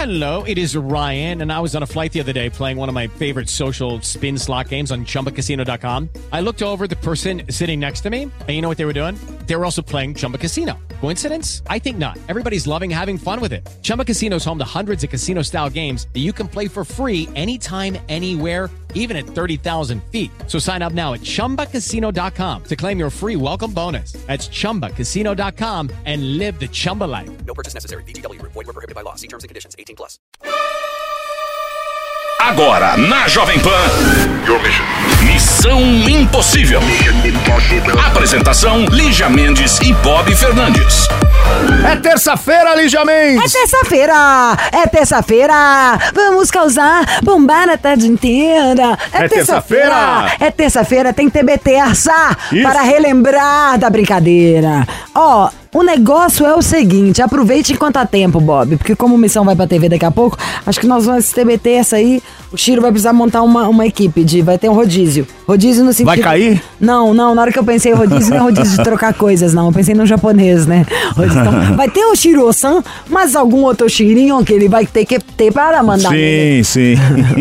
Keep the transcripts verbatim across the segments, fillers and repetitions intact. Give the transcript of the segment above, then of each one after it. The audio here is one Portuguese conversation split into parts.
Hello, it is Ryan, and I was on a flight the other day playing one of my favorite social spin slot games on Chumba Casino dot com. I looked over at the person sitting next to me, and you know what they were doing? They were also playing Chumba Casino. Coincidence? I think not. Everybody's loving having fun with it. Chumba Casino is home to hundreds of casino-style games that you can play for free anytime, anywhere, even at thirty thousand feet. So sign up now at Chumba Casino dot com to claim your free welcome bonus. That's Chumba Casino dot com and live the Chumba life. No purchase necessary. V G W. Void where prohibited by law. See terms and conditions. eighteen plus. Agora, na Jovem Pan, Missão Impossível. Apresentação, Lígia Mendes e Bob Fernandes. É terça-feira, Lígia Mendes! É terça-feira! É terça-feira! Vamos causar, bombar a tarde inteira! É terça-feira! É terça-feira, tem T B terça! Isso. Para relembrar da brincadeira! Ó, o negócio é o seguinte, aproveite enquanto há tempo, Bob, porque como Missão vai pra T V daqui a pouco, acho que nós vamos T B terça aí, o Chiro vai precisar montar uma, uma equipe, de, vai ter um rodízio. Rodízio no sentido... Vai cair? Não, não, na hora que eu pensei em rodízio, não é rodízio de trocar coisas, não. Eu pensei no japonês, né? Rodízio, então, vai ter o Shiro-san, mas algum outro Shirinho que ele vai ter que ter para mandar. Sim, nele. sim.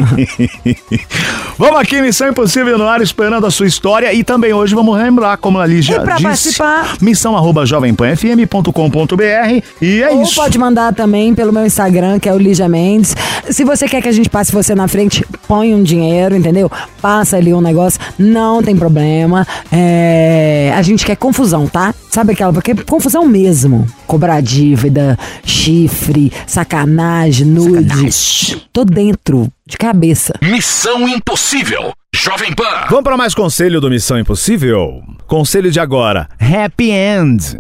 Vamos aqui, Missão Impossível no ar, esperando a sua história. E também hoje vamos lembrar, como a Lígia E pra disse, participar... missão arroba jovem pan f m ponto com ponto b r. E é Ou isso. pode mandar também pelo meu Instagram, que é o Lígia Mendes. Se você quer que a gente passe você na frente, põe um dinheiro, entendeu? Passa ali um negócio, não tem problema. É... A gente quer confusão, tá? Sabe aquela... Porque confusão mesmo. Cobrar dívida, chifre, sacanagem, nude. Sacanagem. Tô dentro, de cabeça. Missão Impossível, Jovem Pan. Vamos para mais conselho do Missão Impossível? Conselho de agora. Happy End.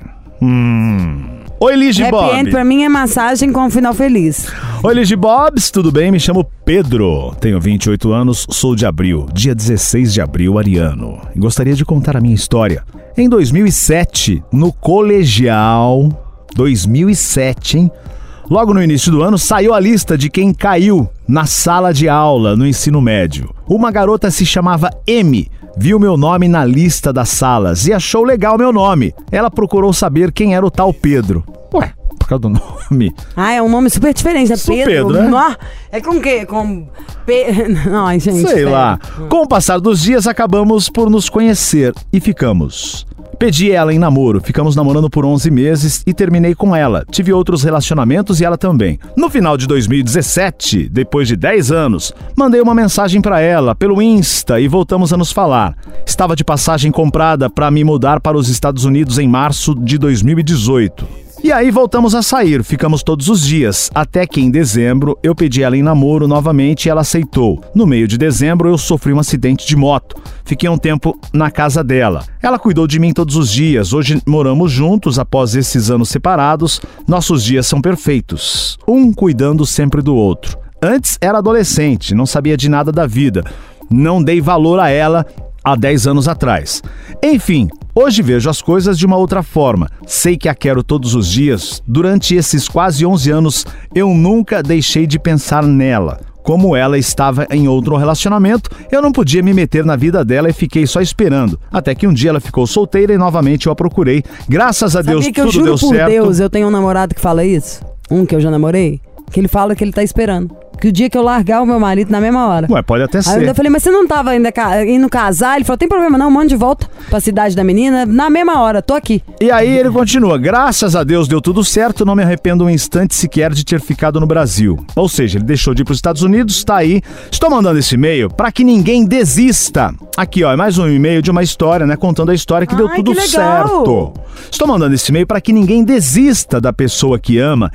Hum... Oi, Lígia Bob. Happy End pra mim é massagem com um final feliz. Oi, Lígia Bobs, tudo bem? Me chamo Pedro, tenho vinte e oito anos, sou de abril, dia dezesseis de abril, ariano. E gostaria de contar a minha história. Em dois mil e sete, no colegial, dois mil e sete, hein? Logo no início do ano, saiu a lista de quem caiu na sala de aula no ensino médio. Uma garota se chamava M, viu meu nome na lista das salas e achou legal meu nome. Ela procurou saber quem era o tal Pedro. Ué, por causa do nome. Ah, é um nome super diferente, é Sou Pedro. Pedro, né? Nó, é com o quê? Com... Pe... Não, gente. Sei sério. lá. Com o passar dos dias, acabamos por nos conhecer e ficamos. Pedi ela em namoro, ficamos namorando por onze meses e terminei com ela. Tive outros relacionamentos e ela também. No final de dois mil e dezessete, depois de dez anos, mandei uma mensagem pra ela pelo Insta e voltamos a nos falar. Estava de passagem comprada pra me mudar para os Estados Unidos em março de dois mil e dezoito. E aí voltamos a sair, ficamos todos os dias, até que em dezembro eu pedi ela em namoro novamente e ela aceitou. No meio de dezembro eu sofri um acidente de moto, fiquei um tempo na casa dela. Ela cuidou de mim todos os dias, hoje moramos juntos após esses anos separados, nossos dias são perfeitos, um cuidando sempre do outro. Antes era adolescente, não sabia de nada da vida, não dei valor a ela há dez anos atrás. Enfim, hoje vejo as coisas de uma outra forma. Sei que a quero todos os dias. Durante esses quase onze anos, eu nunca deixei de pensar nela. Como ela estava em outro relacionamento, eu não podia me meter na vida dela e fiquei só esperando. Até que um dia ela ficou solteira e novamente eu a procurei. Graças a Sabia Deus, que eu tudo juro deu por certo. Deus, eu tenho um namorado que fala isso. Um que eu já namorei. Que ele fala que ele tá esperando. Que o dia que eu largar o meu marido na mesma hora. Ué, pode até Aí ser. eu falei, mas você não tava ainda ca- indo casar? Ele falou, tem problema não, manda de volta pra cidade da menina. Na mesma hora, tô aqui. E aí ele continua, graças a Deus deu tudo certo, não me arrependo um instante sequer de ter ficado no Brasil. Ou seja, ele deixou de ir para os Estados Unidos, tá aí. Estou mandando esse e-mail para que ninguém desista. Aqui, ó, é mais um e-mail de uma história, né, contando a história que Ai, deu tudo que legal. certo. Estou mandando esse e-mail para que ninguém desista da pessoa que ama,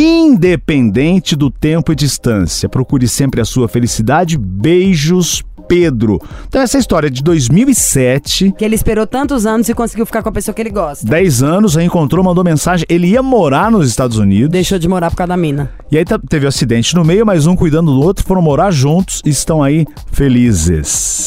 independente do tempo e distância. Procure sempre a sua felicidade. Beijos, Pedro. Então essa história é de dois mil e sete. Que ele esperou tantos anos e conseguiu ficar com a pessoa que ele gosta. dez anos, reencontrou, mandou mensagem. Ele ia morar nos Estados Unidos. Deixou de morar por causa da mina. E aí teve um acidente no meio, mas um cuidando do outro, foram morar juntos e estão aí felizes.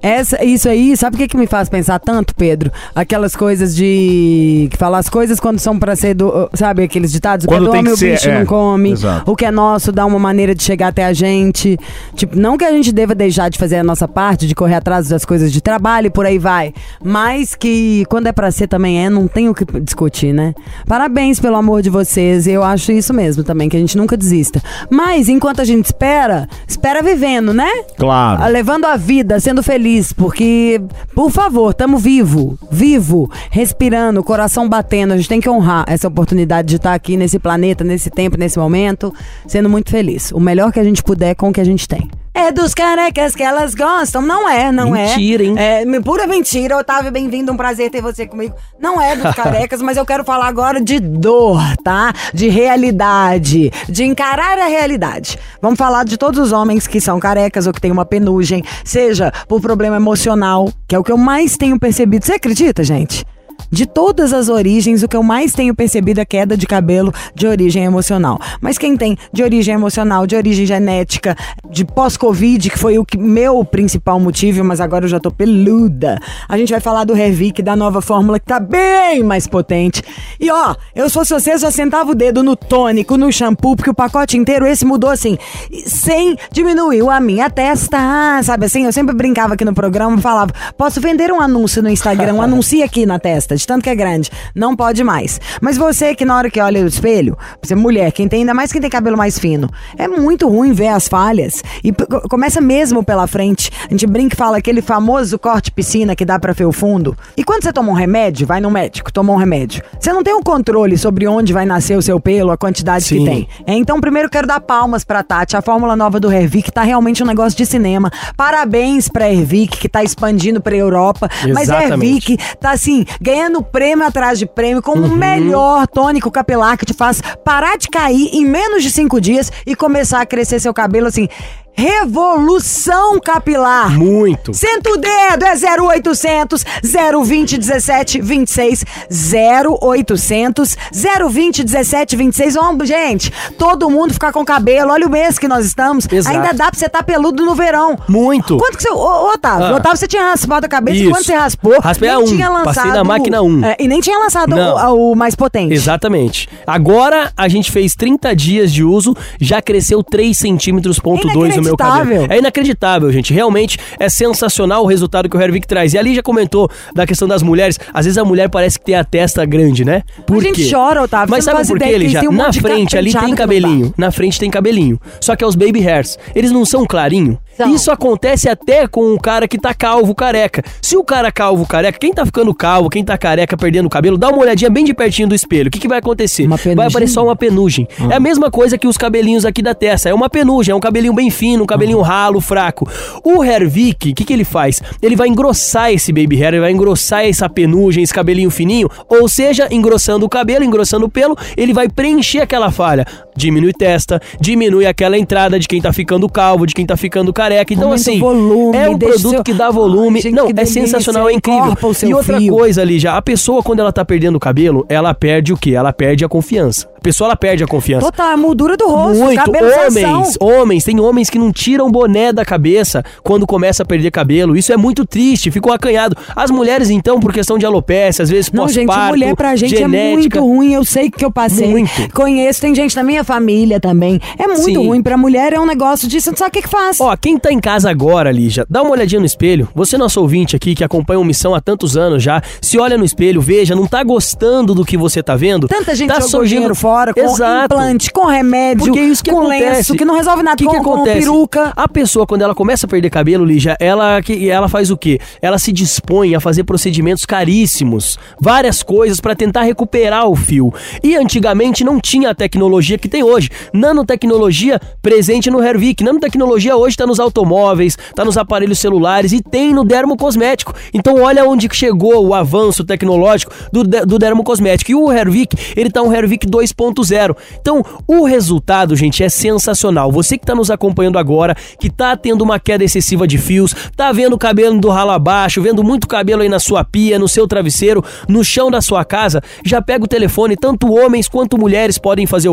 Essa, isso aí, sabe o que, que me faz pensar tanto, Pedro? Aquelas coisas de... que fala as coisas quando são pra ser do... Sabe aqueles ditados? Quando o que é do tem homem, que o ser, bicho é. não come. Exato. O que é nosso dá uma maneira de chegar até a gente. Tipo, não que a gente deva deixar de fazer a nossa parte, de correr atrás das coisas de trabalho e por aí vai. Mas que quando é pra ser também é, não tem o que discutir, né? Parabéns pelo amor de vocês. Eu acho isso mesmo também, que a gente nunca desista. Mas enquanto a gente espera, espera vivendo, né? Claro. Levando a vida, sendo feliz, porque, por favor, tamo vivo, vivo, respirando, coração batendo. A gente tem que honrar essa oportunidade de estar aqui nesse planeta, nesse tempo, nesse momento, sendo muito feliz. O melhor que a gente puder com o que a gente tem. É dos carecas que elas gostam. Não é, não Mentira, é. hein? É pura mentira. Otávio, bem-vindo, um prazer ter você comigo. Não é dos carecas, mas eu quero falar agora de dor, tá? De realidade, de encarar a realidade. Vamos falar de todos os homens que são carecas ou que têm uma penugem, seja por problema emocional, que é o que eu mais tenho percebido. Você acredita, gente? De todas as origens, o que eu mais tenho percebido é queda de cabelo de origem emocional. Mas quem tem de origem emocional, de origem genética, de pós-Covid, que foi o que, meu principal motivo, mas agora eu já tô peluda. A gente vai falar do Hervic, da nova fórmula que tá bem mais potente. E ó, eu se fosse você, já sentava o dedo no tônico, no shampoo, porque o pacote inteiro, esse mudou assim, sem diminuir a minha testa, ah, sabe assim? Eu sempre brincava aqui no programa, falava, posso vender um anúncio no Instagram, um anuncio aqui na testa, de tanto que é grande, não pode mais. Mas você que na hora que olha no espelho, você é mulher, quem tem, ainda mais quem tem cabelo mais fino, é muito ruim ver as falhas. E p- começa mesmo pela frente. A gente brinca e fala aquele famoso corte piscina que dá pra ver o fundo. E quando você toma um remédio, vai no médico, toma um remédio, você não tem um controle sobre onde vai nascer o seu pelo, a quantidade Sim. que tem. É, então primeiro quero dar palmas pra Tati, a fórmula nova do Hervic tá realmente um negócio de cinema. Parabéns pra Hervic, que tá expandindo pra Europa. Mas Exatamente. Hervic tá assim, ganhando prêmio atrás de prêmio, como o melhor tônico capilar que te faz parar de cair em menos de cinco dias e começar a crescer seu cabelo assim. Revolução capilar. Muito. Senta o dedo, é zero oitocentos, zero vinte, dezessete, vinte e seis, zero oitocentos, zero vinte, dezessete, vinte e seis. Vamos, gente, todo mundo ficar com cabelo. Olha o mês que nós estamos. Exato. Ainda dá pra você estar peludo no verão. Muito. Quanto que você... Ô, ô, Otávio, Ah. Otávio, você tinha raspado a cabeça Isso. e quando você raspou, Raspei nem a um. tinha lançado... Passei na máquina um. É, e nem tinha lançado Não. o, o mais potente. Exatamente. Agora a gente fez trinta dias de uso, já cresceu três centímetros ponto dois no meu cabelo. Inacreditável. É inacreditável, gente. Realmente é sensacional o resultado que o Hervic traz. E ali já comentou da questão das mulheres. Às vezes a mulher parece que tem a testa grande, né? Por A gente quê? chora, Otávio. Mas você não sabe faz por quê, ideia que Lígia? tem um Na monte de frente ali penteado tem que não dá. cabelinho. Na frente tem cabelinho. Só que é os baby hairs. Eles não são clarinho. São. Isso acontece até com o cara que tá calvo, careca. Se o cara calvo, careca, quem tá ficando calvo, quem tá careca, perdendo o cabelo, dá uma olhadinha bem de pertinho do espelho. O que, que vai acontecer? Uma penugem? Vai aparecer só uma penugem. É a mesma coisa que os cabelinhos aqui da testa. É uma penugem, é um cabelinho bem fino, um cabelinho ralo, fraco. O Hervic, o que, que ele faz? Ele vai engrossar esse baby hair, ele vai engrossar essa penugem, esse cabelinho fininho, ou seja, engrossando o cabelo, engrossando o pelo, ele vai preencher aquela falha. Diminui testa, diminui aquela entrada de quem tá ficando calvo, de quem tá ficando careca. Então, Aumenta o assim, volume, é um deixa produto seu- que dá volume. Ai, gente, Não, que é delícia, sensacional, é incrível. encorpa o seu E outra fio. coisa ali já, a pessoa quando ela tá perdendo o cabelo, ela perde o quê? Ela perde a confiança. A pessoa, ela perde a confiança. Total, a moldura do rosto, Muito. cabelo Homens, homens, tem homens que não tiram o boné da cabeça quando começa a perder cabelo. Isso é muito triste, ficou acanhado. As mulheres, então, por questão de alopecia, às vezes Não, gente, pós-parto, mulher pra gente genética. é muito ruim. Eu sei que eu passei. Muito. Conheço, tem gente na minha família também. É muito Sim. ruim. Pra mulher é um negócio de você não sabe o que que faz. Ó, quem tá em casa agora, Lígia, dá uma olhadinha no espelho. Você, nosso ouvinte aqui, que acompanha o Missão há tantos anos já, se olha no espelho, veja, não tá gostando do que você tá vendo? Tanta gente tá jogou surgindo dinheiro fora, com Exato. implante, com remédio, Porque é isso que com acontece. lenço, que não resolve nada, O que, com, que com acontece? peruca. A pessoa, quando ela começa a perder cabelo, Lígia, ela, que- ela faz o quê? Ela se dispõe a fazer procedimentos caríssimos, várias coisas pra tentar recuperar o fio. E antigamente não tinha a tecnologia que tem hoje. Nanotecnologia presente no Hervic. Nanotecnologia hoje tá nos automóveis, tá nos aparelhos celulares e tem no dermocosmético. Então olha onde que chegou o avanço tecnológico do, de- do dermocosmético. E o Hervic, ele tá um Hervic dois ponto zero. Então o resultado, gente, é sensacional. Você que tá nos acompanhando agora, que tá tendo uma queda excessiva de fios, tá vendo o cabelo do ralo abaixo, vendo muito cabelo aí na sua pia, no seu travesseiro, no chão da sua casa, já pega o telefone, tanto homens quanto mulheres podem fazer o uso.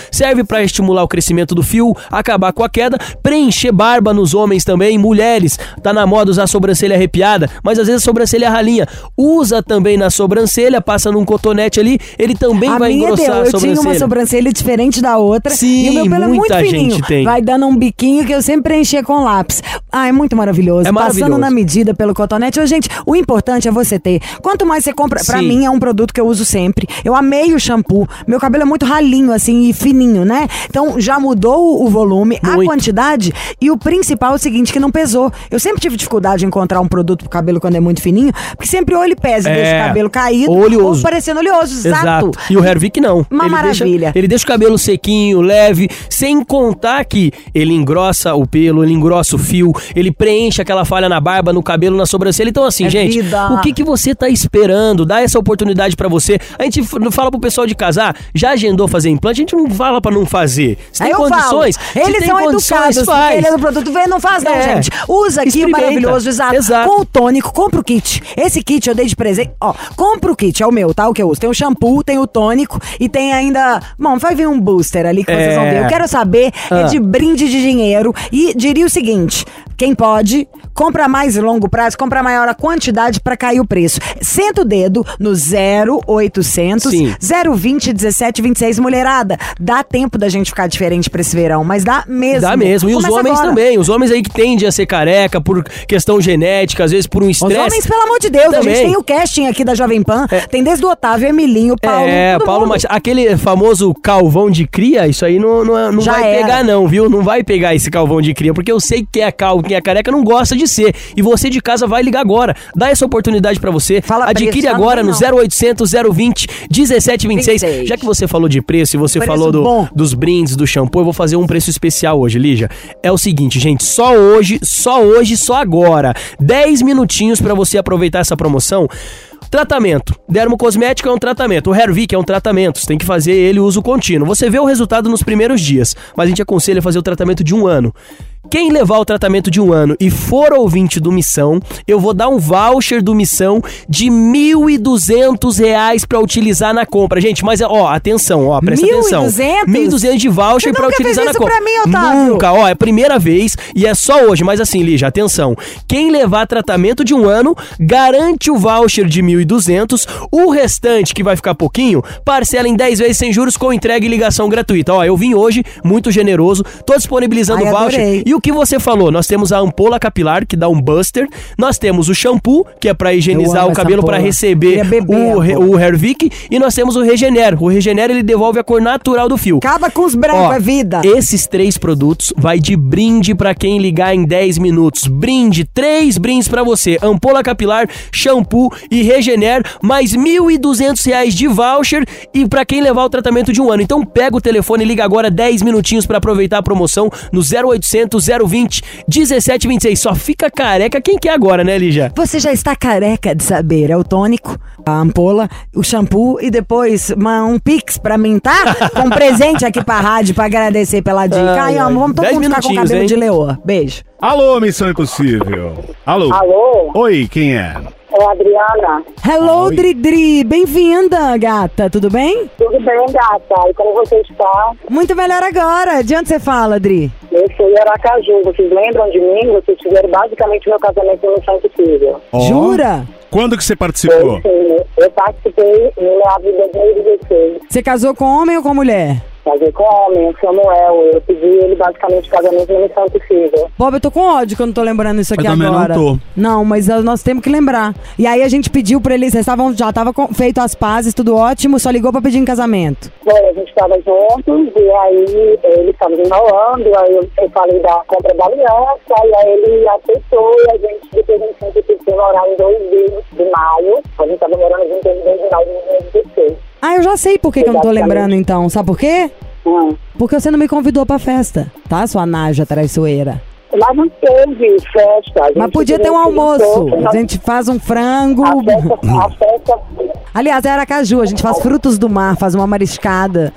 serve pra estimular o crescimento do fio, acabar com a queda, preencher barba nos homens também, mulheres, tá na moda usar sobrancelha arrepiada, mas às vezes a sobrancelha ralinha, usa também na sobrancelha, passa num cotonete ali, ele também a vai minha engrossar deu, a eu sobrancelha. tinha uma sobrancelha diferente da outra. Sim, e o meu pelo é muito muita fininho. gente tem. Vai dando um biquinho que eu sempre preenchia com lápis. Ah, é muito maravilhoso. É maravilhoso. Passando na medida pelo cotonete. Ô, gente, o importante é você ter. Quanto mais você compra, pra Sim. mim é um produto que eu uso sempre. Eu amei o shampoo. Meu cabelo é muito ralinho, assim, e fininho, né? Então já mudou o volume, Muito. a quantidade. E o principal é o seguinte, que não pesou. Eu sempre tive dificuldade em encontrar um produto pro cabelo quando é muito fininho, porque sempre ou ele pesa e É. deixa o cabelo caído, Oleoso. ou parecendo oleoso. Exato. E o Hervik não. Uma ele maravilha. Deixa, ele deixa o cabelo sequinho, leve, sem contar que ele engrossa o pelo, ele engrossa o fio, ele preenche aquela falha na barba, no cabelo, na sobrancelha. Então assim, É gente, vida. o que, que você tá esperando? Dá essa oportunidade pra você. A gente f- não fala pro pessoal de casar, já agendou fazer implante? A gente não fala pra não fazer. Se tem Aí eu condições, falo, se eles tem são condições, educados, porque faz. ele é do produto, vê, não faz não, É. gente. Usa aqui o Experimenta. maravilhoso, exato. Exato. Com o tônico, compra o kit. Esse kit eu dei de presente, ó, compra o kit, é o meu, tá? O que eu uso. Tem o shampoo, tem o tônico e tem ainda, bom, vai vir um booster ali que vocês É. vão ver. Eu quero saber, Ah. é de brinde de dinheiro e diria o seguinte, quem pode, compra mais longo prazo, compra maior a quantidade pra cair o preço. Senta o dedo no zero oitocentos, Sim. zero vinte, dezessete vinte e seis, mulherada. Dá tempo da gente ficar diferente pra esse verão, mas dá mesmo. Dá mesmo. E os Começa homens agora. também. Os homens aí que tendem a ser careca por questão genética, às vezes por um Os estresse. homens, pelo amor de Deus, a Também. gente tem o casting aqui da Jovem Pan, tem desde o Otávio, Emilinho, Paulo, É, todo Paulo mundo. Matias. Aquele famoso calvão de cria, isso aí não, não, é- não Já vai era. pegar não, viu? Não vai pegar esse calvão de cria, porque eu sei que quem é calvo, quem é careca não gosta de ser. E você de casa vai ligar agora. Dá essa oportunidade pra você. Fala Adquire preço, agora não, no não. zero oitocentos, zero vinte, dezessete vinte e seis. vinte e seis. Já que você falou de preço e você Preço falou do- bom. dos brindes, do shampoo, eu vou fazer um preço especial hoje, Lígia. É o seguinte, gente, só hoje, só hoje, só agora. dez minutinhos pra você aproveitar essa promoção. Tratamento. Dermocosmético é um tratamento. O Hervik é um tratamento. Você tem que fazer ele uso contínuo. Você vê o resultado nos primeiros dias, mas a gente aconselha fazer o tratamento de um ano. Quem levar o tratamento de um ano e for ouvinte do Missão, eu vou dar um voucher do Missão de mil e duzentos reais pra utilizar na compra. Gente, mas ó, atenção, ó, presta mil e atenção. duzentos? mil e duzentos de voucher Você pra nunca utilizar fez na isso compra. pra mim, Otávio? Nunca, ó, é a primeira vez e é só hoje. Mas assim, Lígia, atenção. Quem levar tratamento de um ano, garante o voucher de mil e duzentos. O restante, que vai ficar pouquinho, parcela em dez vezes sem juros com entrega e ligação gratuita. Ó, eu vim hoje, muito generoso, tô disponibilizando o Ai, voucher. adorei. E o que você falou? Nós temos a ampola capilar, que dá um buster. Nós temos o shampoo, que é pra Eu higienizar amo o essa cabelo, pra ampola. receber Queria beber o, a re- ampola. o Hervik. E nós temos o Regener. O Regener, ele devolve a cor natural do fio. Acaba com os brancos, Ó, é vida. Esses três produtos vai de brinde pra quem ligar em dez minutos. Brinde, três brindes pra você. Ampola capilar, shampoo e Regener, mais mil e duzentos reais de voucher e pra quem levar o tratamento de um ano. Então pega o telefone e liga agora dez minutinhos pra aproveitar a promoção no zero oitocentos, zero vinte, dezessete vinte e seis. Só fica careca quem quer agora, né, Lígia? Você já está careca de saber, é o tônico, a ampola, o shampoo e depois uma- um pix pra mim, tá? Com um presente aqui pra rádio pra agradecer pela dica. Ai, Ai, ai. amo, vamos todo Dez mundo ficar com minutinhos, cabelo hein? de leoa. Beijo. Alô, Missão Impossível. Alô. Alô, Oi, quem é? é a Adriana. Hello, Oi. Dridri, bem-vinda, gata, tudo bem? Tudo bem, gata? E como você está? Muito melhor agora. De onde você fala, Dri? Eu sou em Aracaju. Vocês lembram de mim? Vocês tiveram basicamente meu casamento no Missão Impossível. Ó, Jura? Quando que você participou? Eu, sim, eu participei no meados de dois mil e dezesseis. Você casou com homem ou com mulher? Casei com um homem, o Samuel. Eu pedi ele basicamente casamento no Missão Impossível. Bob, eu tô com ódio que eu não tô lembrando isso aqui Eu também não agora. tô. Não, mas uh, nós temos que lembrar. E aí a gente pediu pra eles, eles tavam, já tava com- feito as pazes, tudo ótimo, só ligou pra pedir em casamento. Bom, a gente estava juntos e aí ele estava enrolando, aí eu, eu falei da compra da aliança, e aí ele aceitou e a gente depois a gente sempre teve morar em dois dias de maio. A gente estava morando junto em dois de maio de dois mil e dezesseis. Ah, eu já sei por que, que eu não tô Exatamente. lembrando então. Sabe por quê? Hum. Porque você não me convidou pra festa, tá, sua naja traiçoeira? Mas não teve festa. A gente Mas podia ter um queria almoço. festa, A gente faz um frango. A festa, a festa Aliás, é Aracaju, a gente faz frutos do mar, faz uma mariscada. e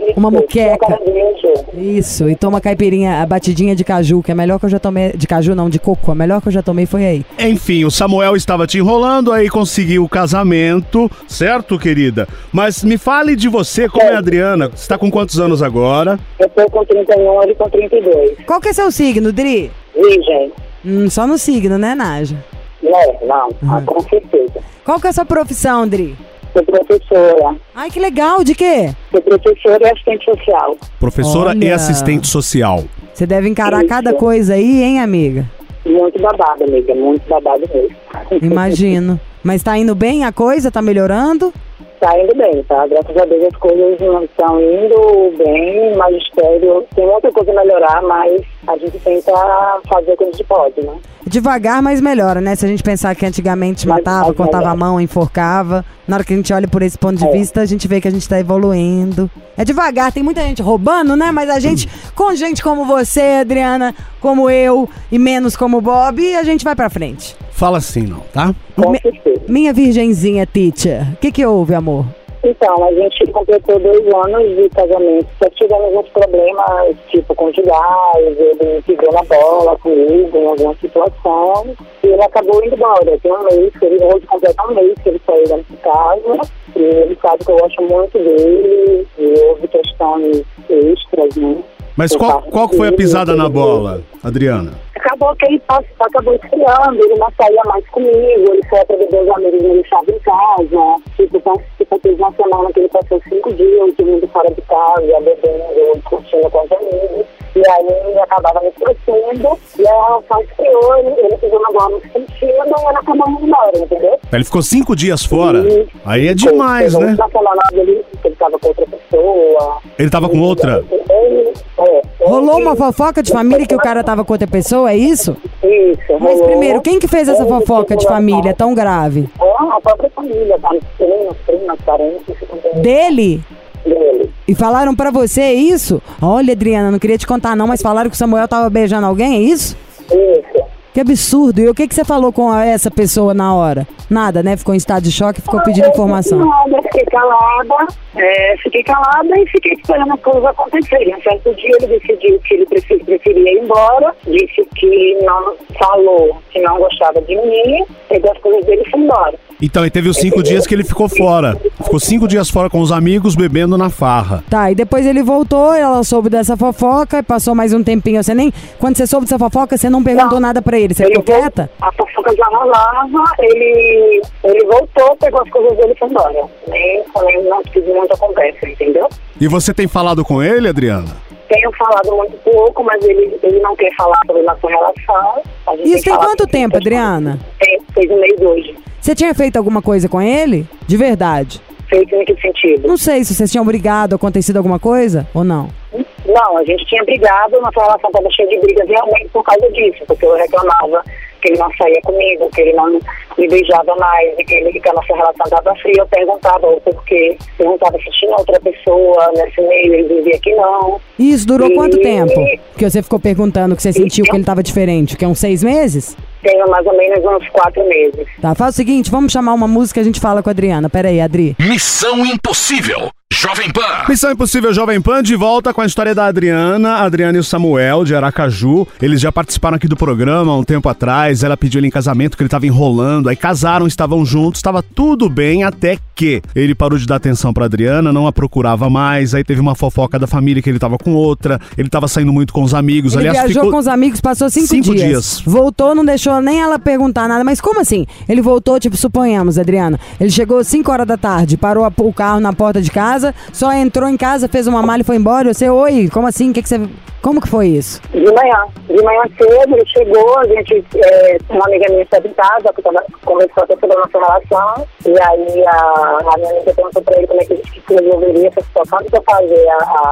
uma muqueca. caranguejo. Isso, e toma caipirinha, a batidinha de caju, que é a melhor que eu já tomei. De caju não, de coco. A melhor que eu já tomei foi aí. Enfim, o Samuel estava te enrolando, aí conseguiu o casamento, certo, querida? Mas me fale de você, como é a Adriana. Você tá com quantos anos agora? Eu tô com trinta e um, ele com trinta e dois. Qual que é seu signo, Dri? Virgem. Hum, só no signo, né, Naja? Não, não, ah, com certeza. Qual que é a sua profissão, Dri? Sou professora. Ai, que legal, de quê? Sou professora e assistente social. Professora e Olha. assistente social. Você deve encarar Isso. cada coisa aí, hein, amiga? Muito babado, amiga, muito babado mesmo. Imagino. Mas tá indo bem a coisa? Tá melhorando? Tá indo bem, tá? Graças a Deus as coisas não estão indo bem, magistério. Tem muita coisa a melhorar, mas a gente tenta fazer o que a gente pode, né? Devagar, mas melhora, né? Se a gente pensar que antigamente Mas- matava, mas cortava melhora. a mão, enforcava. Na hora que a gente olha por esse ponto de É. vista, a gente vê que a gente tá evoluindo. É devagar, tem muita gente roubando, né? Mas a gente, com gente como você, Adriana, como eu, e menos como o Bob, a gente vai pra frente. Fala assim não, tá? Com Me- certeza. Minha virgenzinha, teacher, o que que houve, amor? Então, a gente completou dois anos de casamento. Só tivemos uns problemas, tipo, conjugais, ele pisou na bola comigo em algumas situações. E ele acabou indo embora. Tem um mês, que ele hoje completa um mês que ele saiu da nossa casa. E ele sabe que eu gosto muito dele. E houve questões extras, né? Mas Por qual, parte qual que foi a dele, pisada na ele- bola, Adriana? Acabou que ele passou, acabou esfriando, ele não saía mais comigo, ele foi pra beber os amigos, ele estava em casa. Tipo, então, tipo, teve uma semana que ele passou cinco dias, dormindo fora de casa, bebendo, curtindo com os amigos. E aí ele acabava me esquecendo, e a relação esfriou, ele, ele pisou na bola no sentido, e ela acabou indo embora, entendeu? Ele ficou cinco dias fora. E- Aí é demais, Teve né? uma semana dele, que ele tava com outra pessoa. Ele tava com outra? Ele, é, Rolou ele- uma fofoca de família que o cara tava com outra pessoa, é isso? Isso, Mas rolou. primeiro, quem que fez essa Ele fofoca de ficou família tão grave? É, a própria família, tá? Primos, primas, parentes, Dele? dele. E falaram pra você isso? Olha, Adriana, não queria te contar não, mas falaram que o Samuel tava beijando alguém, é isso? Isso. Que absurdo. E o que que você falou com a- essa pessoa na hora? Nada, né? Ficou em estado de choque e ficou pedindo informação. Nada, fiquei calada, é, fiquei calada e fiquei esperando as coisas acontecerem. Um certo dia ele decidiu que ele prefer- preferia ir embora, disse que não falou que não gostava de mim, pegou as coisas dele e foi embora. Então, e teve os cinco dias que ele ficou fora. Ficou cinco dias fora com os amigos, bebendo na farra. Tá, e depois ele voltou, ela soube dessa fofoca, passou mais um tempinho. Você nem. Quando você soube dessa fofoca, você não perguntou Não. nada pra ele. Você Ele ficou vol- quieta? A fofoca já rolava, ele, ele voltou, pegou as coisas dele e foi embora. Nem, nem não tive muita conversa, entendeu? E você tem falado com ele, Adriana? Tenho falado muito pouco, mas ele, ele não quer falar sobre nossa relação. A gente Isso tem falado quanto sobre tempo, muitas Adriana? coisas. Tem, fez um mês hoje. Você tinha feito alguma coisa com ele? De verdade? Feito em que sentido? Não sei se vocês tinham brigado, acontecido alguma coisa ou não. Não, a gente tinha brigado, nossa relação estava cheia de brigas realmente por causa disso, porque eu reclamava que ele não saía comigo, que ele não me beijava mais, e que, ele, que a nossa relação estava fria. Eu perguntava o porquê, perguntava se tinha outra pessoa nesse meio, ele dizia que não. E isso durou E- quanto tempo? Que você ficou perguntando que você sentiu que ele tava diferente, que é uns seis meses? Tenho mais ou menos uns quatro meses. Tá, faz o seguinte, vamos chamar uma música e a gente fala com a Adriana. Pera aí, Adri. Missão Impossível. Jovem Pan. Missão Impossível Jovem Pan, de volta com a história da Adriana, a Adriana e o Samuel, de Aracaju. Eles já participaram aqui do programa há um tempo atrás, ela pediu ele em casamento, que ele tava enrolando, aí casaram, estavam juntos, estava tudo bem, até que ele parou de dar atenção pra Adriana, não a procurava mais, aí teve uma fofoca da família que ele tava com outra, ele tava saindo muito com os amigos, Ele aliás, viajou ficou... com os amigos, passou cinco, Cinco dias. dias. Voltou, não deixou nem ela perguntar nada. Mas como assim? Ele voltou, tipo, suponhamos, Adriana. Ele chegou cinco horas da tarde, parou a- o carro na porta de casa, só entrou em casa, fez uma mala e foi embora. Você, oi, como assim? Que que você... Como que foi isso? De manhã. De manhã cedo, ele chegou, a gente, é, uma amiga minha estava em casa, que tava, começou a ter sobre a nossa relação, e aí a, a minha amiga perguntou pra ele como é que a gente resolveria essa situação, que eu fazer a, a,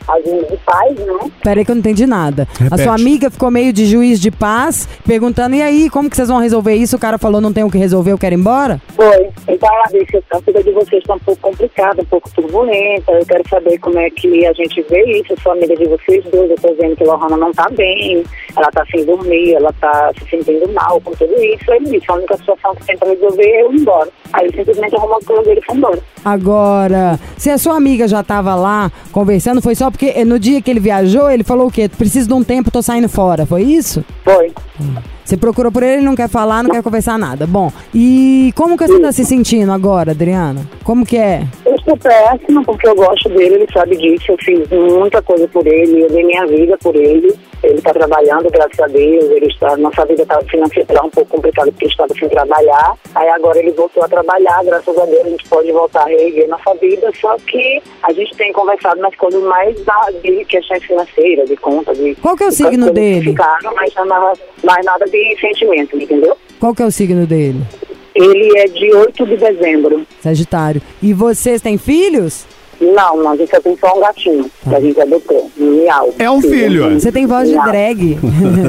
a juiz de paz, né? Peraí que eu não entendi nada. Repete. A sua amiga ficou meio de juiz de paz, perguntando, e aí, como que vocês vão resolver isso? O cara falou, não tem o que resolver, eu quero ir embora? Foi. Então ela disse, a vida de vocês está um pouco complicada, um pouco turbulenta, eu quero saber como é que a gente vê isso, a família de vocês dois, eu tô vendo que a Lohana não tá bem, ela tá sem dormir, ela tá se sentindo mal com tudo isso. Aí ele disse, a única situação que tem pra resolver é eu ir embora. Aí ele simplesmente arrumou a coisa dele e foi embora. Agora, se a sua amiga já tava lá conversando, foi só porque no dia que ele viajou, ele falou o quê? Preciso de um tempo, tô saindo fora, foi isso? Foi. Você procurou por ele, ele não quer falar, não quer conversar nada. Bom, e como que você tá se sentindo agora, Adriana? Como que é? Eu estou péssima porque eu gosto dele, ele sabe disso, eu fiz muita coisa por ele, eu dei minha vida por ele. Ele está trabalhando, graças a Deus, ele está, nossa vida estava financeira um pouco complicada porque ele estava sem trabalhar. Aí agora ele voltou a trabalhar, graças a Deus a gente pode voltar a reerguer nossa vida, só que a gente tem conversado nas coisas mais da, de questões financeiras, de conta, de... Qual que é o de signo coisas que dele? Ficaram, mas não nada, mais nada de sentimento, entendeu? Qual que é o signo dele? Ele é de oito de dezembro. Sagitário. E vocês têm filhos? Não, a gente só tem só um gatinho, que a gente adotou, um miau. É um filho, é. Você tem voz de Miau. drag.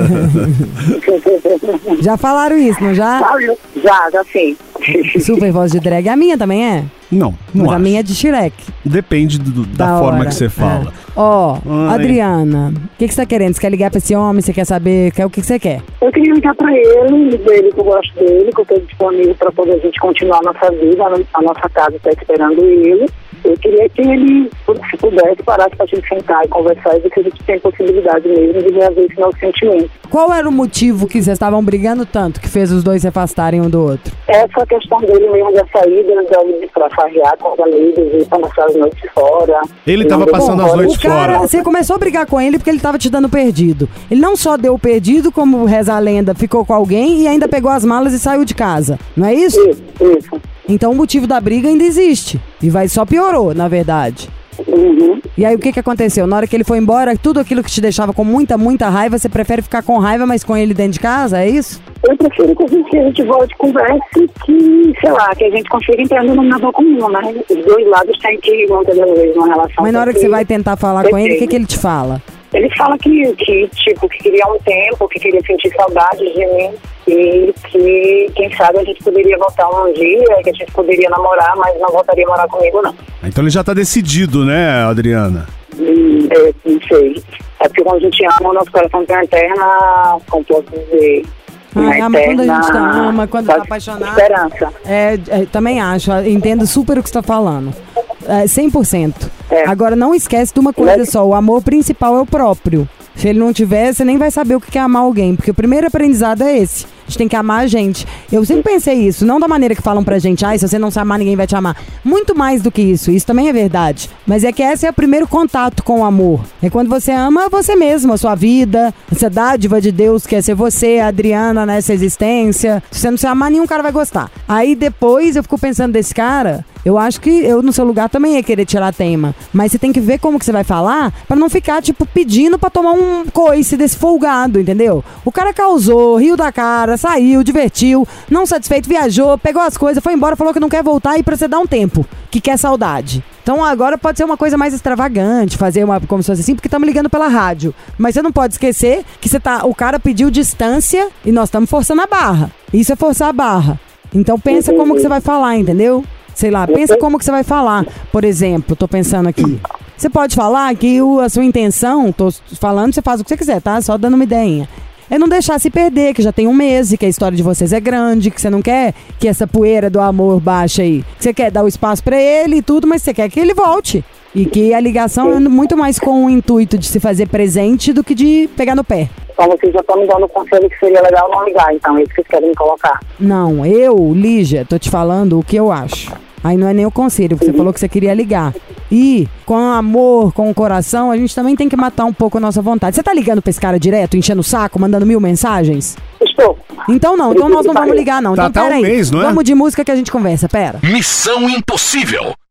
Já falaram isso, não já? Já, já sim. Super voz de drag. A minha também é? Não, não Mas a acho. minha é de Shrek. Depende do- da, Da forma hora. que você fala. É. Ó, Ai. Adriana, o que, que você tá querendo? Você quer ligar pra esse homem? Você quer saber? Quer, o que, que você quer? Eu queria ligar pra ele, dizer ele que eu gosto dele, que eu estou disponível para poder a gente continuar a nossa vida, a nossa casa está esperando ele. Eu queria que ele, se pudesse, parasse pra gente sentar e conversar e ver se a gente tem possibilidade mesmo de reaver esse nosso sentimento. Qual era o motivo que vocês estavam brigando tanto, que fez os dois se afastarem um do outro? Essa questão dele mesmo da saída, de pra farrear com os amigos e passar as noites fora. Ele Não tava deu passando as conta. noites O cara, fora. você começou a brigar com ele porque ele tava te dando perdido. Ele não só deu o perdido, como reza a lenda, ficou com alguém e ainda pegou as malas e saiu de casa. Não é isso? Isso, isso. Então o motivo da briga ainda existe. E vai só piorou, na verdade. Uhum. E aí o que que aconteceu? Na hora que ele foi embora, tudo aquilo que te deixava com muita, muita raiva, você prefere ficar com raiva, mas com ele dentro de casa, é isso? Eu prefiro que a gente, que a gente volte, converse, que, sei lá, que a gente consiga entrar no denominador comum, né? Os dois lados têm que manter uma relação. Mas na hora que você vai tentar falar com ele, o que que ele te fala? Ele fala que, que, tipo, que queria um tempo, que queria sentir saudade de mim e que, quem sabe, a gente poderia voltar um dia, que a gente poderia namorar, mas não voltaria a morar comigo, não. Então ele já tá decidido, né, Adriana? Hum, é, não sei. É porque quando a gente ama, o nosso coração tem uma eterna, como posso dizer... uma Ah, ama quando a gente eterna ama, quando tá apaixonado. esperança. É, é, também acho, entendo super o que você tá falando. É, cem por cento. É. Agora não esquece de uma coisa Mas- só, o amor principal é o próprio. Se ele não tiver, você nem vai saber o que é amar alguém, porque o primeiro aprendizado é esse. A gente tem que amar a gente. Eu sempre pensei isso, não da maneira que falam pra gente, ai, se você não se amar, ninguém vai te amar. Muito mais do que isso, isso também é verdade. Mas é que esse é o primeiro contato com o amor. É quando você ama você mesmo, a sua vida, essa dádiva de Deus que é ser você, a Adriana, nessa existência. Se você não se amar, nenhum cara vai gostar. Aí depois eu fico pensando desse cara, eu acho que eu no seu lugar também ia querer tirar a tema. Mas você tem que ver como que você vai falar pra não ficar, tipo, pedindo pra tomar um coice desse folgado, entendeu? O cara causou, riu da cara, saiu, divertiu, não satisfeito, viajou, pegou as coisas, foi embora, falou que não quer voltar e pra você dar um tempo, que quer saudade. Então agora pode ser uma coisa mais extravagante, fazer uma, como se fosse assim, porque estamos ligando pela rádio. Mas você não pode esquecer que você tá, o cara pediu distância e nós estamos forçando a barra. Isso é forçar a barra. Então pensa como que você vai falar, entendeu? Sei lá, pensa como que você vai falar. Por exemplo, tô pensando aqui. Você pode falar que o, a sua intenção, tô falando, você faz o que você quiser, tá? Só dando uma ideinha. É não deixar se perder, que já tem um mês, e que a história de vocês é grande, que você não quer que essa poeira do amor baixe aí. Que você quer dar o espaço pra ele e tudo, mas você quer que ele volte. E que a ligação é muito mais com o intuito de se fazer presente do que de pegar no pé. Então vocês já estão me dando o conselho que seria legal não ligar, então é isso que vocês querem me colocar. Não, eu, Lígia, tô te falando o que eu acho. Aí não é nem o conselho, porque você falou que você queria ligar. E com amor, com o coração, a gente também tem que matar um pouco a nossa vontade. Você tá ligando pra esse cara direto, enchendo o saco, mandando mil mensagens? Estou. Então não, então nós não vamos ligar não. Tá Então até um peraí, mês, não é? vamos de música que a gente conversa, pera. Missão Impossível.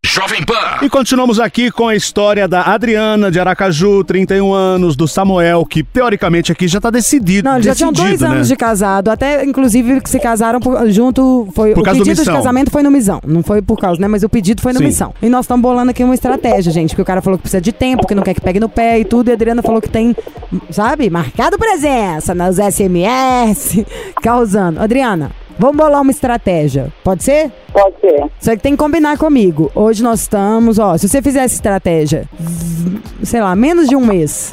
Jovem Pan. E continuamos aqui com a história da Adriana de Aracaju, trinta e um anos, do Samuel, que teoricamente aqui já tá decidido. Não, eles já tinham dois né? anos de casado, até inclusive que se casaram por, junto, foi, por o causa pedido do de casamento foi no Missão, não foi por causa, né, mas o pedido foi no Sim. Missão. E nós estamos bolando aqui uma estratégia, gente, porque o cara falou que precisa de tempo, que não quer que pegue no pé e tudo, e a Adriana falou que tem, sabe, marcado presença nos S M S, causando. Adriana, vamos bolar uma estratégia, pode ser? Pode ser. Só que tem que combinar comigo. Hoje nós estamos, ó, se você fizer essa estratégia, sei lá, menos de um mês,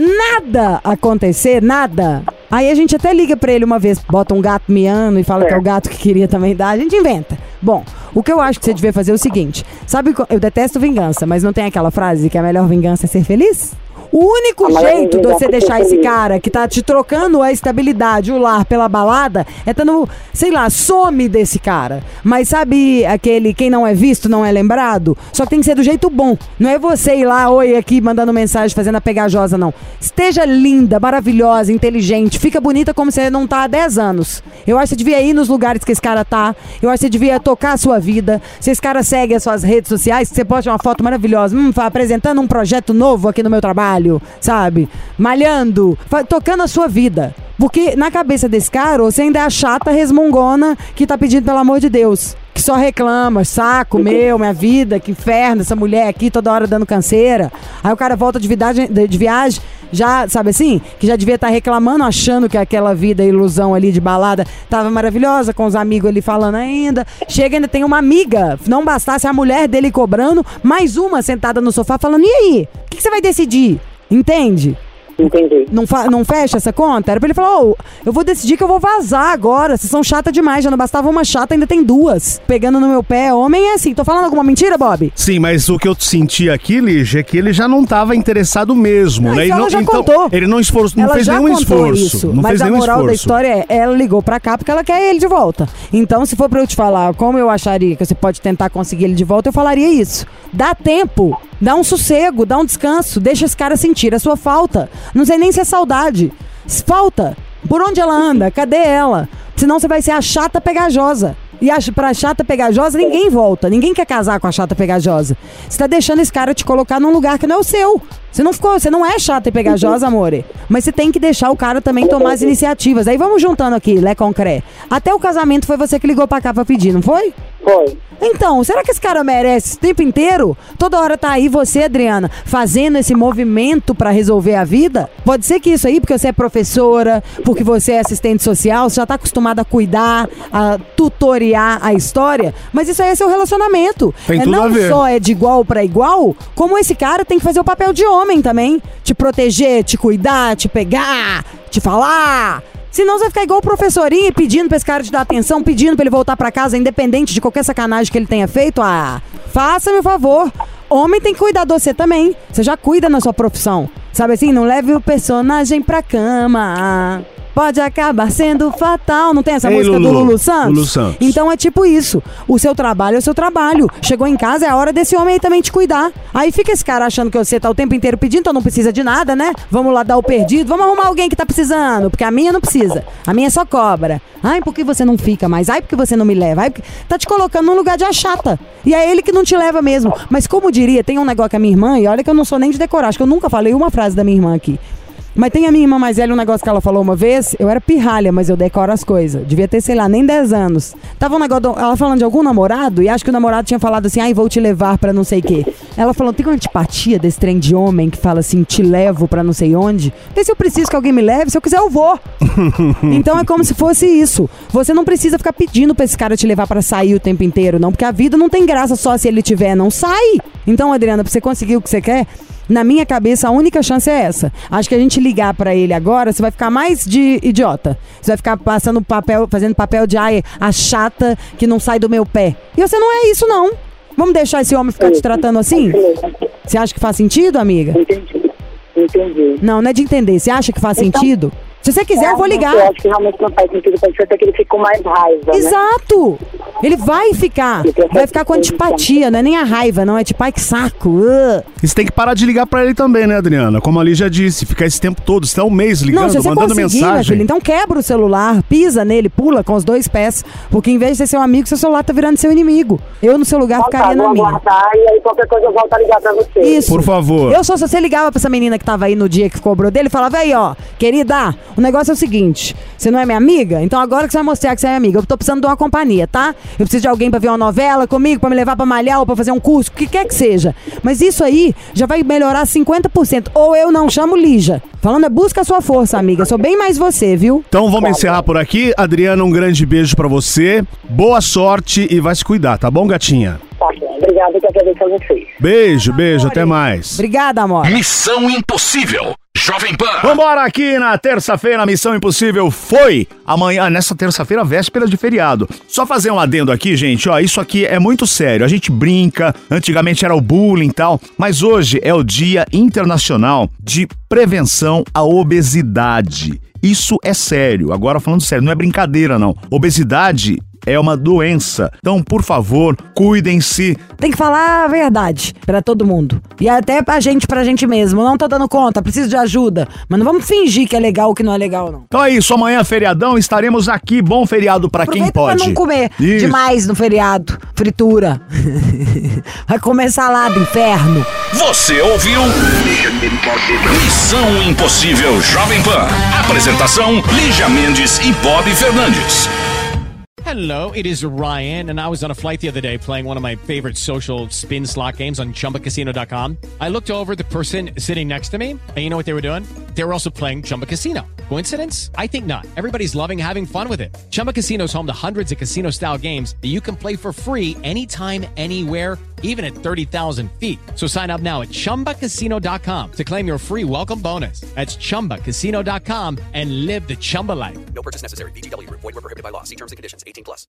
nada acontecer, nada, aí a gente até liga pra ele uma vez, bota um gato miando e fala É. que é o gato que queria também dar, a gente inventa. Bom, o que eu acho que você devia fazer é o seguinte, sabe, co- eu detesto vingança, mas não tem aquela frase que a melhor vingança é ser feliz? O único A maior jeito de vingança você é ser deixar esse feliz. cara que tá te trocando a estabilidade, o lar pela balada, é tendo, sei lá, some desse cara. Mas sabe aquele quem não é visto não é lembrado? Só que tem que ser do jeito bom. Não é você ir lá, oi, aqui, mandando mensagem, fazendo a pegajosa, não. Esteja linda, maravilhosa, inteligente, fica bonita como você não tá há dez anos. Eu acho que você devia ir nos lugares que esse cara tá. Eu acho que você devia tocar a sua vida. Se esse cara segue as suas redes sociais, você posta uma foto maravilhosa, hum, apresentando um projeto novo aqui no meu trabalho, sabe? Malhando, fa- tocando a sua vida. Porque na cabeça desse cara, você ainda é a chata resmungona que tá pedindo pelo amor de Deus. Que só reclama, saco meu, minha vida, que inferno, essa mulher aqui toda hora dando canseira. Aí o cara volta de viagem, de, de viagem já, sabe assim? Que já devia estar reclamando, achando que aquela vida, ilusão ali de balada, tava maravilhosa, com os amigos ali falando ainda. Chega, ainda tem uma amiga, não bastasse a mulher dele cobrando, mais uma sentada no sofá falando, e aí? O que, que você vai decidir? Entende? Entendi. Não, fa- não fecha essa conta? Era pra ele falar, ô, eu vou decidir que eu vou vazar agora. Vocês são chata demais, já não bastava uma chata, ainda tem duas. Pegando no meu pé, homem é assim. Tô falando alguma mentira, Bob? Sim, mas o que eu senti aqui, Lígia, é que ele já não estava interessado mesmo, Não, né? isso E ela não- já então, contou. ele não, esforço, não Ela fez já nenhum contou esforço. isso, Não mas fez a nenhum moral da esforço. história é, ela ligou pra cá porque ela quer ele de volta. Então, se for pra eu te falar como eu acharia que você pode tentar conseguir ele de volta, eu falaria isso. Dá tempo, dá um sossego, dá um descanso, deixa esse cara sentir a sua falta. Não sei nem se é saudade. Falta. Por onde ela anda? Cadê ela? Senão você vai ser a chata pegajosa. E a, pra chata pegajosa, ninguém volta. Ninguém quer casar com a chata pegajosa. Você tá deixando esse cara te colocar num lugar que não é o seu. Você não ficou, você não é chata e pegajosa, amore. Mas você tem que deixar o cara também tomar as iniciativas. Aí vamos juntando aqui, Lé Concré. Até o casamento foi você que ligou pra cá pra pedir, não foi? Foi. Então, será que esse cara merece o tempo inteiro? Toda hora tá aí você, Adriana, fazendo esse movimento pra resolver a vida? Pode ser que isso aí, porque você é professora, porque você é assistente social, você já tá acostumada a cuidar, a tutoriar a história, mas isso aí é seu relacionamento. Tem é, tudo não a ver. só é de igual pra igual, como esse cara tem que fazer o papel de homem também. Te proteger, te cuidar, te pegar, te falar. Senão você vai ficar igual o professorinho pedindo pra esse cara te dar atenção, pedindo pra ele voltar pra casa, independente de qualquer sacanagem que ele tenha feito. Ah, faça-me o favor. Homem tem que cuidar de você também. Você já cuida na sua profissão. Sabe assim, não leve o personagem pra cama. Pode acabar sendo fatal. Não tem essa Ei, música Lulu. do Lulu Santos? Lulu Santos. Então é tipo isso. O seu trabalho é o seu trabalho. Chegou em casa, é a hora desse homem aí também te cuidar. Aí fica esse cara achando que você tá o tempo inteiro pedindo, então não precisa de nada, né? Vamos lá dar o perdido. Vamos arrumar alguém que tá precisando. Porque a minha não precisa. A minha só cobra. Ai, por que você não fica mais? Ai, por que você não me leva? Ai, porque... Tá te colocando num lugar de achata. E é ele que não te leva mesmo. Mas como diria, tem um negócio que a minha irmã, e olha que eu não sou nem de decorar, acho que eu nunca falei uma frase da minha irmã aqui. Mas tem a minha irmã mais velha, um negócio que ela falou uma vez, eu era pirralha, mas eu decoro as coisas. Devia ter, sei lá, nem dez anos. Tava um negócio, do- ela falando de algum namorado, e acho que o namorado tinha falado assim, ai, vou te levar pra não sei o quê. Ela falou, tem uma antipatia desse trem de homem que fala assim, te levo pra não sei onde. E se eu preciso que alguém me leve, se eu quiser eu vou. Então é como se fosse isso. Você não precisa ficar pedindo pra esse cara te levar pra sair o tempo inteiro, não, porque a vida não tem graça só se ele tiver, não sai. Então, Adriana, pra você conseguir o que você quer, na minha cabeça, a única chance é essa. Acho que a gente ligar pra ele agora, você vai ficar mais de idiota. Você vai ficar passando papel, fazendo papel de ai, a chata que não sai do meu pé. E você não é isso, não. Vamos deixar esse homem ficar te tratando assim? Você acha que faz sentido, amiga? Entendi. Entendi. Não, não é de entender. Você acha que faz sentido? Se você quiser, eu vou ligar. Eu acho que realmente não faz sentido, pode ser até que ele fique com mais raiva, né? Exato! Ele vai ficar. Vai ficar com antipatia, não é nem a raiva, não. É tipo, ai que saco. Uh. E você tem que parar de ligar pra ele também, né, Adriana? Como a Li já disse, ficar esse tempo todo, você tá um mês ligando, não, se você mandando conseguir, mensagem. Meu filho, então quebra o celular, pisa nele, pula com os dois pés. Porque em vez de ser seu amigo, seu celular tá virando seu inimigo. Eu, no seu lugar, Então ficaria tá, na vou minha. aguardar e aí qualquer coisa eu volto a ligar pra você. Isso. Por favor. Eu sou, se você ligava pra essa menina que tava aí no dia que cobrou dele, falava, aí ó, querida, o negócio é o seguinte, você não é minha amiga? Então agora que você vai mostrar que você é minha amiga, eu tô precisando de uma companhia, tá? Eu preciso de alguém pra ver uma novela comigo, pra me levar pra malhar ou pra fazer um curso, o que quer que seja. Mas isso aí já vai melhorar cinquenta por cento. Ou eu não chamo Lígia. Falando é busca a sua força, amiga. Sou bem mais você, viu? Então vamos encerrar por aqui. Adriana, um grande beijo pra você. Boa sorte e vai se cuidar, tá bom, gatinha? Tá bom, obrigada que agradeço a vocês. Beijo, beijo, até mais. Obrigada, amor. Missão Impossível. Jovem Pan. Vambora aqui na terça-feira, Missão Impossível foi amanhã, nessa terça-feira, véspera de feriado. Só fazer um adendo aqui, gente, ó, isso aqui é muito sério. A gente brinca, antigamente era o bullying e tal, mas hoje é o Dia Internacional de Prevenção à Obesidade. Isso é sério. Agora falando sério, não é brincadeira não. Obesidade é uma doença. Então, por favor, cuidem-se. Tem que falar a verdade pra todo mundo. E até pra gente, pra gente mesmo. Não tô dando conta, preciso de ajuda. Mas não vamos fingir que é legal ou que não é legal, não. Então é isso, amanhã feriadão, estaremos aqui. Bom feriado pra quem Aproveita pode. pra não comer Isso. demais no feriado. Fritura. Vai comer salada, inferno. Você ouviu? Missão Impossível Jovem Pan. Apresentação: Lígia Mendes e Bob Fernandes. Hello, it is Ryan, and I was on a flight the other day playing one of my favorite social spin slot games on Chumba Casino dot com. I looked over at the person sitting next to me, and you know what they were doing? They were also playing Chumba Casino. Coincidence? I think not. Everybody's loving having fun with it. Chumba Casino is home to hundreds of casino-style games that you can play for free anytime, anywhere, even at thirty thousand feet. So sign up now at Chumba Casino dot com to claim your free welcome bonus. That's Chumba Casino dot com and live the Chumba life. No purchase necessary. V G W. Void where prohibited by law. See terms and conditions. eighteen plus.